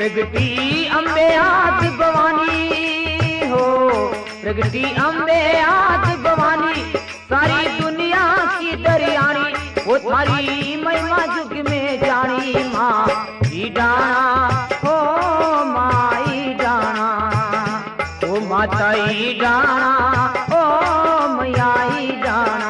प्रगति अम्बे आदि भवानी हो, प्रगति अम्बे आदि भवानी, सारी दुनिया की दरियानी, वो थारी महिमा जुग में जानी। माँ ई डाना हो, माँ ई डाना, ओ माता ई डाना, ओ मैया ई डाना।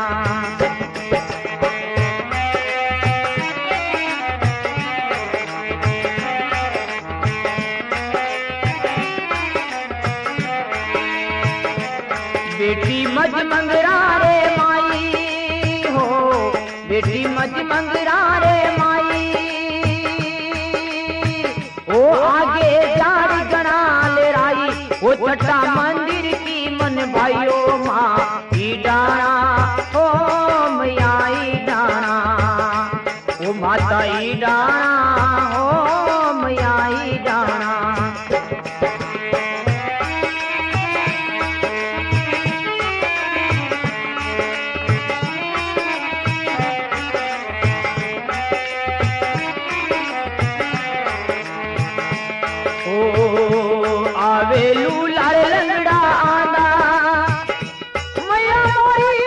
बेटी मज मंगरा रे माई हो, बेटी मज मंगरा रे माई, ओ आगे जाड़ी गणा ले राई, ओ छठा मंदिर की मन भाइयो। माँ ई डाना हो, मैया ई डाना, ओ माता ई डाना हो, मैया ई डाना। आवेलू लाल लंगड़ा आंदा मैया मोरी,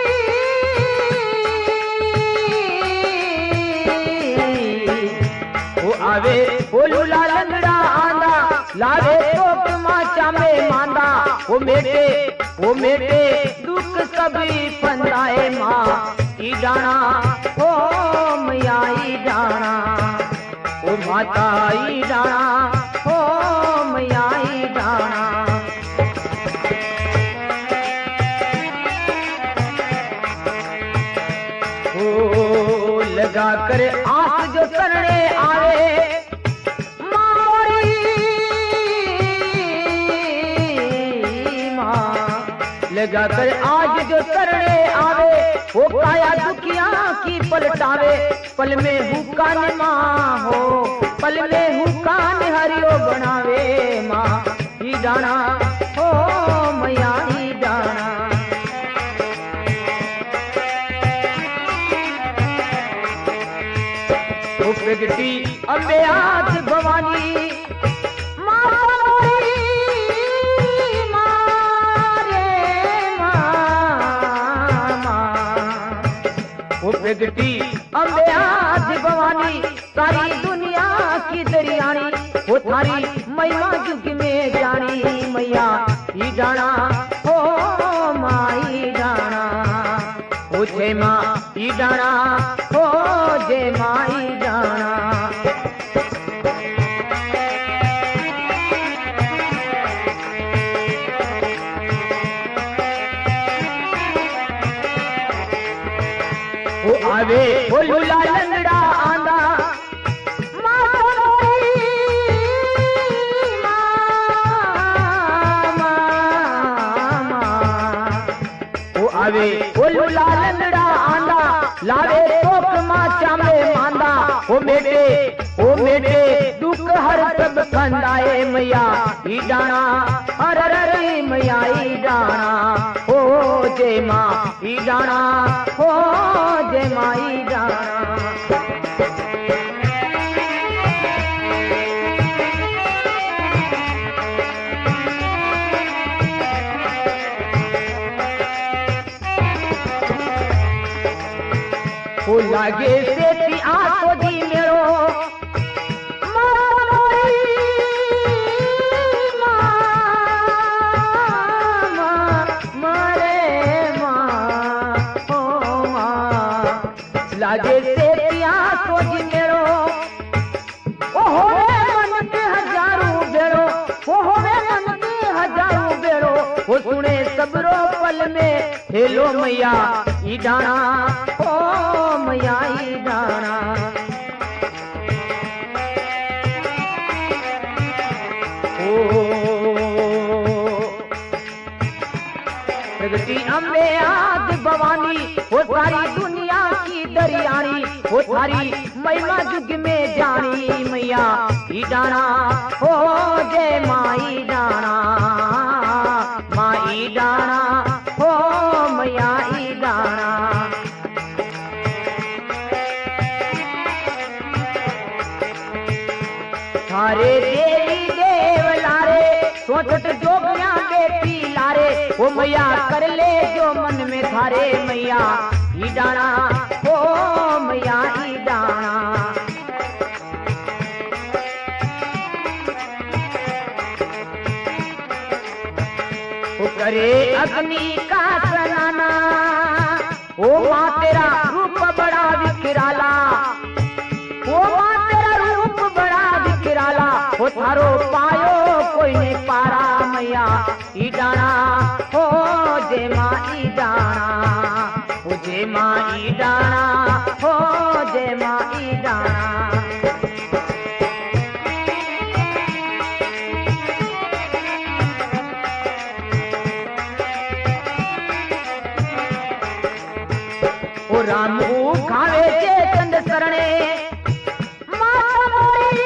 ओ आवे बोलू लाल लंगड़ा आंदा, लावे तो माचा में मांदा, ओ मेटे दुख सभी फंदाए। माँ ई डाना हो, मैया ई डाना, ओ माता ई डाना हो, मैया ई डाना। ओ लगा कर आस जो तरने आवे मारी, माँ लगा कर आज जो तरने आवे, वो काया दुखिया की पलटावे, पल में हुक्कान माँ हो, पल में हुक्कान हरियो बनावे। माँ ई डाना हो, मैया ई डाना, ओ प्रगति अम्बे आदि भवानी, प्रगति अम्बे आदि भवानी, सारी दुनिया की दरियानी, वो थारी महिमा जुग में जानी। मैया ई डाना हो, माँ ई डाना, ओ जय माँ ई डाना हो, जय माँ ई डाना। ओ आवे बोलू लाल लंगड़ा आंदा, ओ आवे बोलू लाल लंगड़ा आंदा, लावे तो माचा में मांदा, ओ मेटे दुख हर सब खंदाए। मैया ई डाना हर रे, मैया ई डाना हो, जय माँ ई डाना हो, जय माँ ई डाना। ओ लागे सेती आसो जी मेरो, लागे सेतिया सोच मेरो, ओ होवे मन के हजारों बेरो, ओ होवे मन के हजारों बेरो, वो सुने सबरो पल में हेलो मैया ई डाना हो, मैया ई डाना। ओ प्रगति अम्बे आदि भवानी, वो सारी दुनिया की दरियानी, वो थारी महिमा जुग में जानी। मैया ई डाना हो, जय माँ ई डाना, माँ ई डाना हो, मैया ई डाना। थारे देवी चौसठ जोगियां बेटी लारे ओ मैया कर ले जो मन में थारे मैया ई डाना ओ मैया ई डाना ओ करे अग्नि का सनाना ओ माँ तेरा रूप बड़ा विकराला ओ माँ तेरा रूप बड़ा विकराला ओ थारो पायो कोई नहीं पारा मैया ई डाना हो जे माँ ई डाना ओ जे माँ ई डाना हो जे माँ ई डाना ओ रामू खावे जे चंद सरणे माता मोरी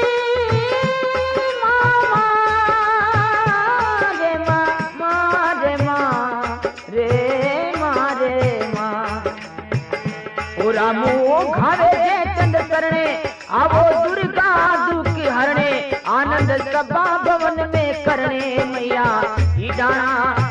रामू घावे जे चंद करणे आवो दुर्गा दुख हरणे आनंद सभा भवन में करणे मैया ई डाना